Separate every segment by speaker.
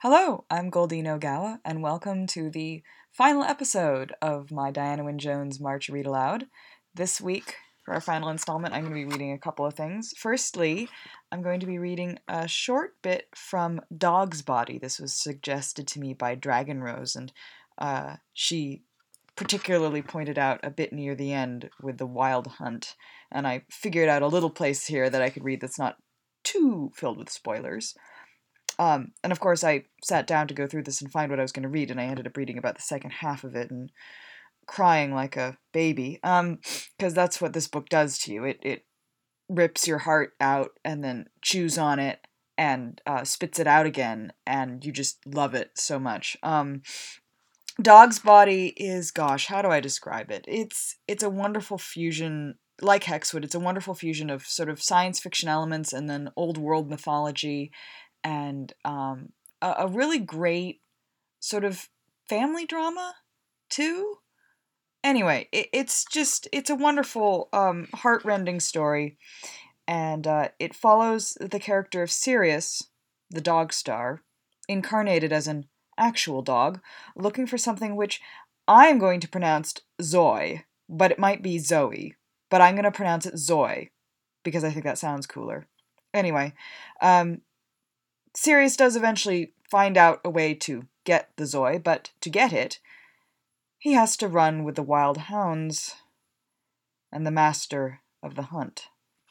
Speaker 1: Hello, I'm Goldine Ogawa, and welcome to the final episode of my Diana Wynne Jones March Read Aloud. This week, for our final installment, I'm going to be reading a couple of things. Firstly, I'm going to be reading a short bit from Dog's Body. This was suggested to me by Dragon Rose, and she particularly pointed out a bit near the end with the wild hunt, and I figured out a little place here that I could read that's not too filled with spoilers. And of course, I sat down to go through this and find what I was going to read, and I ended up reading about the second half of it and crying like a baby. Because that's what this book does to you. It rips your heart out and then chews on it and spits it out again, and you just love it so much. Dog's Body is, gosh, how do I describe it? It's a wonderful fusion. Like Hexwood, it's a wonderful fusion of sort of science fiction elements and then old world mythology and a really great sort of family drama too. Anyway, it's a wonderful heartrending story, and it follows the character of Sirius, the dog star, incarnated as an actual dog, looking for something which I am going to pronounce Zoe, but it might be Zoe, but I'm going to pronounce it Zoe because I think that sounds cooler. Anyway, Sirius does eventually find out a way to get the Zoe, but to get it, he has to run with the wild hounds and the master of the hunt.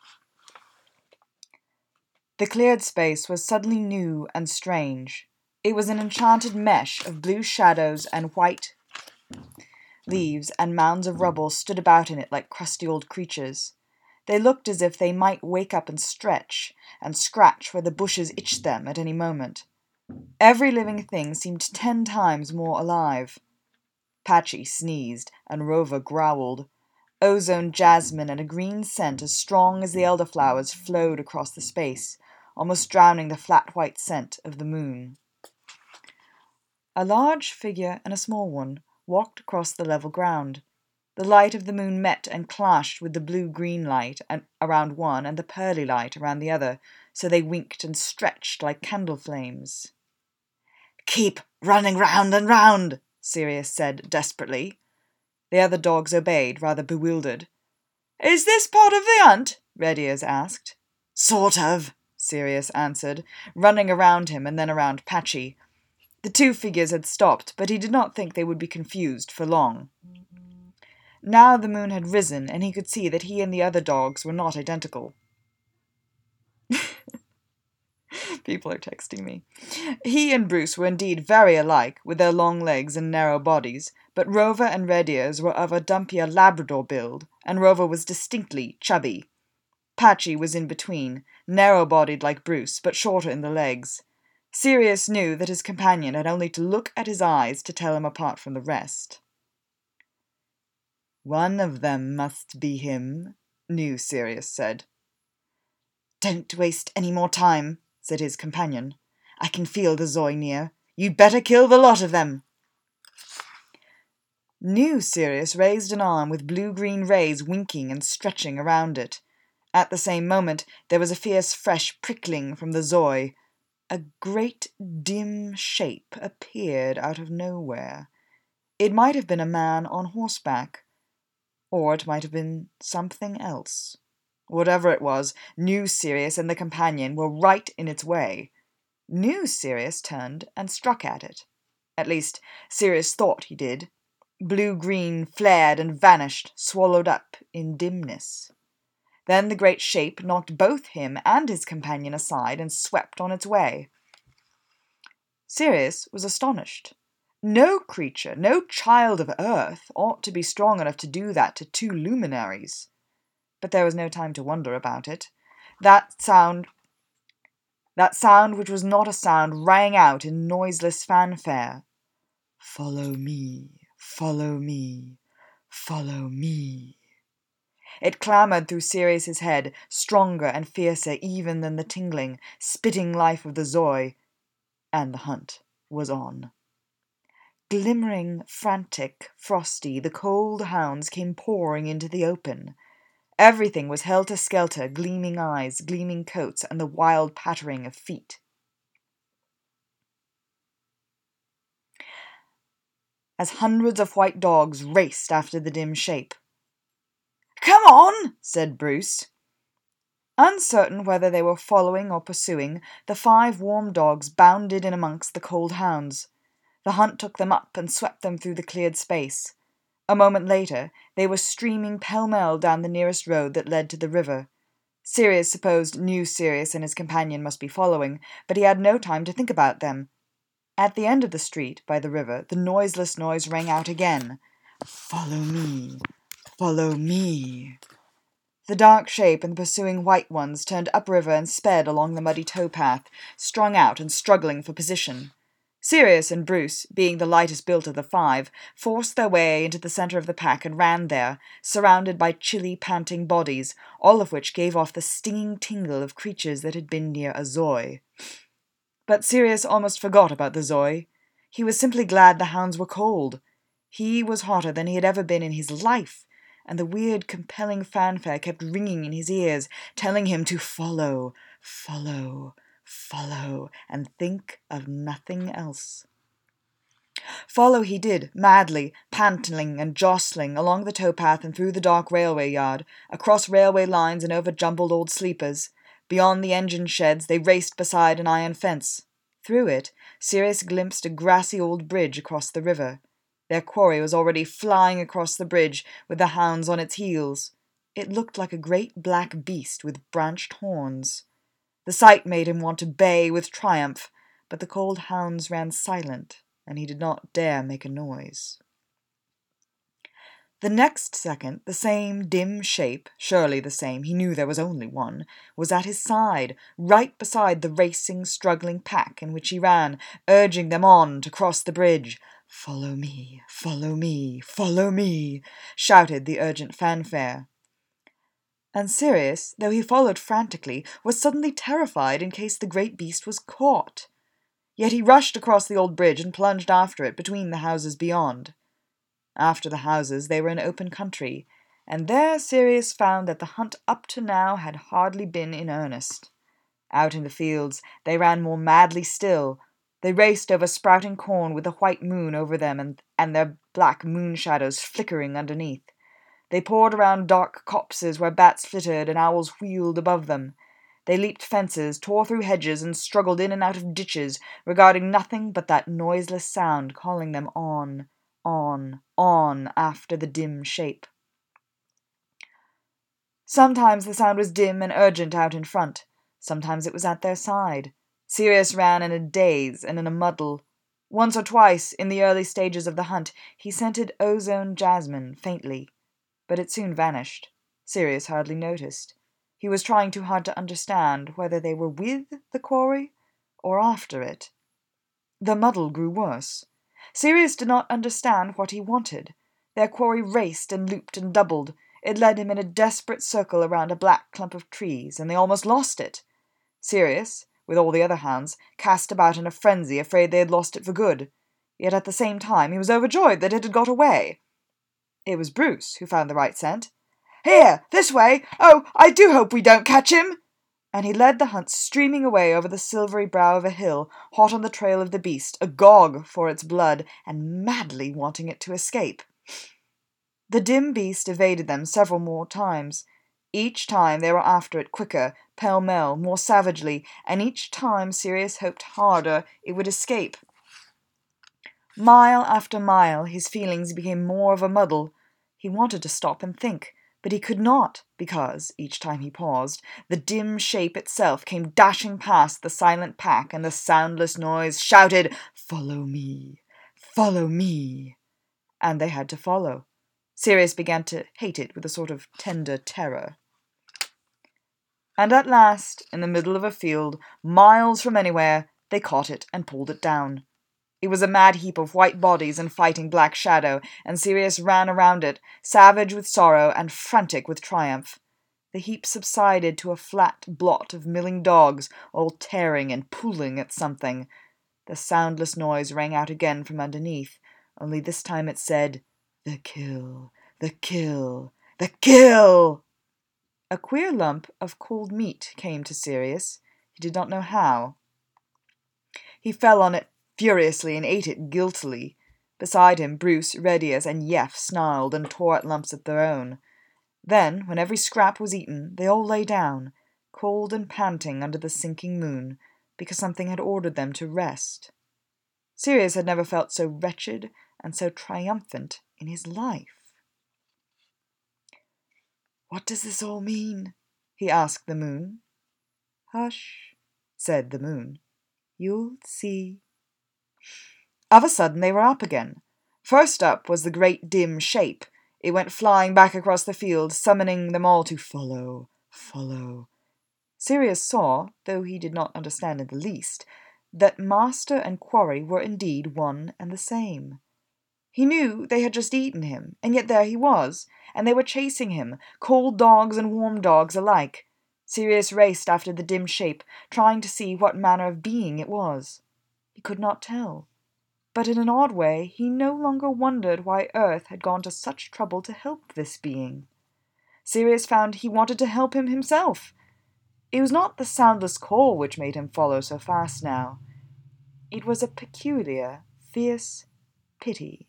Speaker 1: The cleared space was suddenly new and strange. It was an enchanted mesh of blue shadows and white leaves, and mounds of rubble stood about in it like crusty old creatures. They looked as if they might wake up and stretch and scratch where the bushes itched them at any moment. Every living thing seemed 10 times more alive. Patchy sneezed, and Rover growled. Ozone jasmine and a green scent as strong as the elderflowers flowed across the space, almost drowning the flat white scent of the moon. A large figure and a small one walked across the level ground. The light of the moon met and clashed with the blue-green light around one and the pearly light around the other, so they winked and stretched like candle flames. "Keep running round and round," Sirius said desperately. The other dogs obeyed, rather bewildered. "Is this part of the hunt?" Red Ears asked. "Sort of," Sirius answered, running around him and then around Patchy. The two figures had stopped, but he did not think they would be confused for long. Now the moon had risen, and he could see that he and the other dogs were not identical. People are texting me. He and Bruce were indeed very alike, with their long legs and narrow bodies, but Rover and Red Ears were of a dumpier Labrador build, and Rover was distinctly chubby. Patchy was in between, narrow-bodied like Bruce, but shorter in the legs. Sirius knew that his companion had only to look at his eyes to tell him apart from the rest. "One of them must be him," New Sirius said. "Don't waste any more time," said his companion. "I can feel the Zoe near. You'd better kill the lot of them." New Sirius raised an arm with blue-green rays winking and stretching around it. At the same moment, there was a fierce, fresh prickling from the Zoe. A great, dim shape appeared out of nowhere. It might have been a man on horseback, or it might have been something else. Whatever it was, New Sirius and the companion were right in its way. New Sirius turned and struck at it. At least, Sirius thought he did. Blue-green flared and vanished, swallowed up in dimness. Then the great shape knocked both him and his companion aside and swept on its way. Sirius was astonished. No creature, no child of Earth, ought to be strong enough to do that to two luminaries. But there was no time to wonder about it. That sound which was not a sound, rang out in noiseless fanfare. "Follow me, follow me, follow me." It clamoured through Sirius's head, stronger and fiercer even than the tingling, spitting life of the Zoe, and the hunt was on. Glimmering, frantic, frosty, the cold hounds came pouring into the open. Everything was helter-skelter, gleaming eyes, gleaming coats, and the wild pattering of feet. as hundreds of white dogs raced after the dim shape. "Come on!" said Bruce. Uncertain whether they were following or pursuing, the 5 warm dogs bounded in amongst the cold hounds. The hunt took them up and swept them through the cleared space. A moment later, they were streaming pell-mell down the nearest road that led to the river. Sirius supposed New Sirius and his companion must be following, but he had no time to think about them. At the end of the street, by the river, the noiseless noise rang out again. "Follow me! Follow me!" The dark shape and the pursuing white ones turned upriver and sped along the muddy towpath, strung out and struggling for position. Sirius and Bruce, being the lightest built of the 5, forced their way into the center of the pack and ran there, surrounded by chilly, panting bodies, all of which gave off the stinging tingle of creatures that had been near a Zoi. But Sirius almost forgot about the Zoi. He was simply glad the hounds were cold. He was hotter than he had ever been in his life, and the weird, compelling fanfare kept ringing in his ears, telling him to follow, follow, follow, and think of nothing else. Follow he did, madly, panting and jostling, along the towpath and through the dark railway yard, across railway lines and over jumbled old sleepers. Beyond the engine sheds, they raced beside an iron fence. Through it, Sirius glimpsed a grassy old bridge across the river. Their quarry was already flying across the bridge, with the hounds on its heels. It looked like a great black beast with branched horns. The sight made him want to bay with triumph, but the cold hounds ran silent, and he did not dare make a noise. The next second, the same dim shape, surely the same, he knew there was only one, was at his side, right beside the racing, struggling pack in which he ran, urging them on to cross the bridge. "Follow me, follow me, follow me," shouted the urgent fanfare. And Sirius, though he followed frantically, was suddenly terrified in case the great beast was caught. Yet he rushed across the old bridge and plunged after it between the houses beyond. After the houses, they were in open country, and there Sirius found that the hunt up to now had hardly been in earnest. Out in the fields, they ran more madly still. They raced over sprouting corn with the white moon over them and their black moon shadows flickering underneath. They poured around dark copses where bats flittered and owls wheeled above them. They leaped fences, tore through hedges, and struggled in and out of ditches, regarding nothing but that noiseless sound calling them on after the dim shape. Sometimes the sound was dim and urgent out in front. Sometimes it was at their side. Sirius ran in a daze and in a muddle. Once or twice, in the early stages of the hunt, he scented ozone jasmine faintly. But it soon vanished. Sirius hardly noticed. He was trying too hard to understand whether they were with the quarry or after it. The muddle grew worse. Sirius did not understand what he wanted. Their quarry raced and looped and doubled. It led him in a desperate circle around a black clump of trees, and they almost lost it. Sirius, with all the other hounds, cast about in a frenzy, afraid they had lost it for good. Yet at the same time he was overjoyed that it had got away. It was Bruce who found the right scent. "Here, this way! Oh, I do hope we don't catch him!" And he led the hunt streaming away over the silvery brow of a hill, hot on the trail of the beast, agog for its blood, and madly wanting it to escape. The dim beast evaded them several more times. Each time they were after it quicker, pell-mell, more savagely, and each time Sirius hoped harder it would escape. Mile after mile, his feelings became more of a muddle. He wanted to stop and think, but he could not, because, each time he paused, the dim shape itself came dashing past the silent pack, and the soundless noise shouted, "Follow me! Follow me!" And they had to follow. Sirius began to hate it with a sort of tender terror. And at last, in the middle of a field, miles from anywhere, they caught it and pulled it down. It was a mad heap of white bodies and fighting black shadow, and Sirius ran around it, savage with sorrow and frantic with triumph. The heap subsided to a flat blot of milling dogs, all tearing and pulling at something. The soundless noise rang out again from underneath, only this time it said, "The kill, the kill, the kill!" A queer lump of cold meat came to Sirius. He did not know how. He fell on it furiously and ate it guiltily, Beside him, Bruce, Redius, and Yef snarled and tore at lumps of their own. Then, when every scrap was eaten, they all lay down, cold and panting under the sinking moon, because something had ordered them to rest. Sirius had never felt so wretched and so triumphant in his life. "What does this all mean?" he asked the moon. "Hush," said the moon. "You'll see." Of a sudden they were up again. First up was the great dim shape. It went flying back across the field, summoning them all to follow, follow. Sirius saw, though he did not understand in the least, that master and quarry were indeed one and the same. He knew they had just eaten him, and yet there he was, and they were chasing him, cold dogs and warm dogs alike. Sirius raced after the dim shape, trying to see what manner of being it was. He could not tell. But in an odd way he no longer wondered why Earth had gone to such trouble to help this being. Sirius found he wanted to help him himself. It was not the soundless call which made him follow so fast now. It was a peculiar, fierce pity.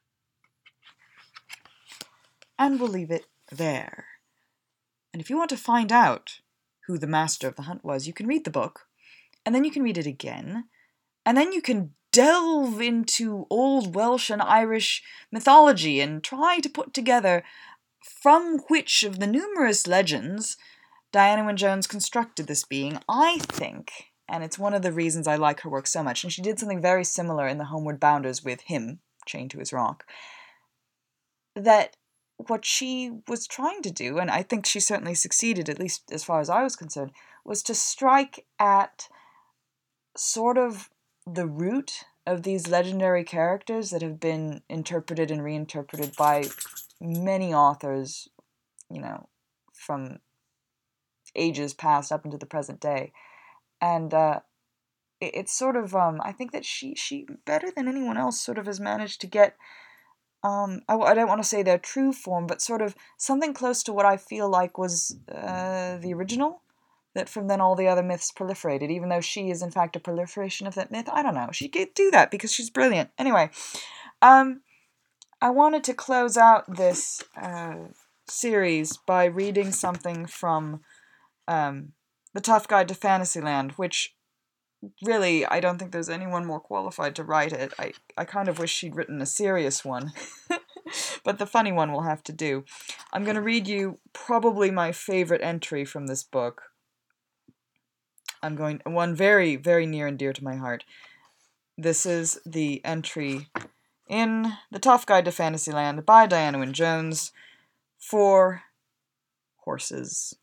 Speaker 1: And we'll leave it there. And if you want to find out who the master of the hunt was, you can read the book, and then you can read it again, and then you can delve into old Welsh and Irish mythology and try to put together from which of the numerous legends Diana Wynne Jones constructed this being. I think, and it's one of the reasons I like her work so much, and she did something very similar in The Homeward Bounders with him, chained to his rock, that what she was trying to do, and I think she certainly succeeded, at least as far as I was concerned, was to strike at sort of the root of these legendary characters that have been interpreted and reinterpreted by many authors, from ages past up into the present day. And it's sort of, I think that she better than anyone else sort of has managed to get, I don't want to say their true form, but sort of something close to what I feel like was the original, that from then all the other myths proliferated, even though she is in fact a proliferation of that myth. I don't know. She could do that because she's brilliant. Anyway, I wanted to close out this series by reading something from The Tough Guide to Fantasyland, which really, I don't think there's anyone more qualified to write it. I kind of wish she'd written a serious one, but the funny one will have to do. I'm going to read you probably my favorite entry from this book. One very, very near and dear to my heart. This is the entry in The Tough Guide to Fantasyland by Diana Wynne Jones for horses.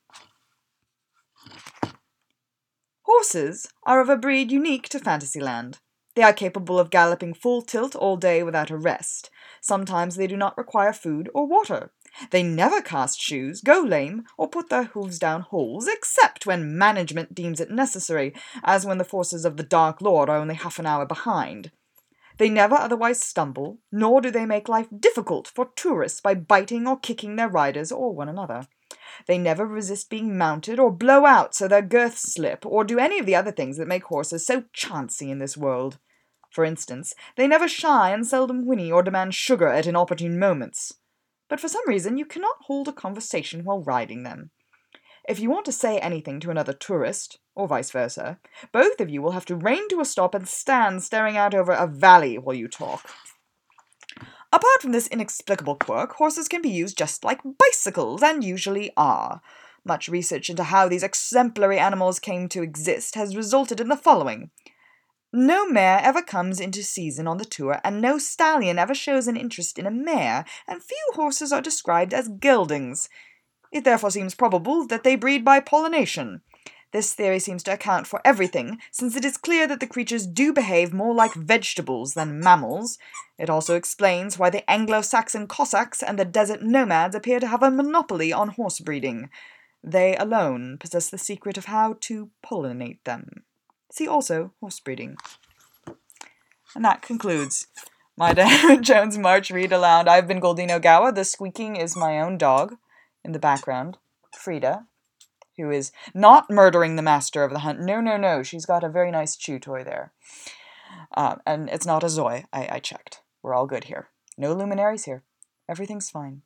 Speaker 1: Horses are of a breed unique to Fantasyland. They are capable of galloping full tilt all day without a rest. Sometimes they do not require food or water. They never cast shoes, go lame, or put their hooves down holes, except when management deems it necessary, as when the forces of the Dark Lord are only half an hour behind. They never otherwise stumble, nor do they make life difficult for tourists by biting or kicking their riders or one another. They never resist being mounted or blow out so their girths slip, or do any of the other things that make horses so chancy in this world. For instance, they never shy and seldom whinny or demand sugar at inopportune moments. But for some reason you cannot hold a conversation while riding them. If you want to say anything to another tourist, or vice versa, both of you will have to rein to a stop and stand staring out over a valley while you talk. Apart from this inexplicable quirk, horses can be used just like bicycles, and usually are. Much research into how these exemplary animals came to exist has resulted in the following. No mare ever comes into season on the tour, and no stallion ever shows an interest in a mare, and few horses are described as geldings. It therefore seems probable that they breed by pollination. This theory seems to account for everything, since it is clear that the creatures do behave more like vegetables than mammals. It also explains why the Anglo-Saxon Cossacks and the desert nomads appear to have a monopoly on horse breeding. They alone possess the secret of how to pollinate them. See also horse breeding. And that concludes my Diana Wynne Jones March Read Aloud. I've been Goldine Ogawa. The squeaking is my own dog in the background, Frida, who is not murdering the master of the hunt. No. She's got a very nice chew toy there. And it's not a Zoe. I checked. We're all good here. No luminaries here. Everything's fine.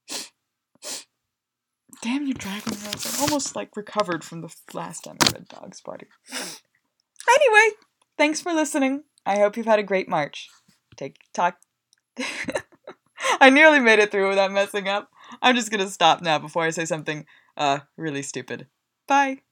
Speaker 1: Damn you, Dragon Rose. I almost, recovered from the last time I read Dog's Party. Anyway, thanks for listening. I hope you've had a great March. Talk. I nearly made it through without messing up. I'm just gonna stop now before I say something, really stupid. Bye.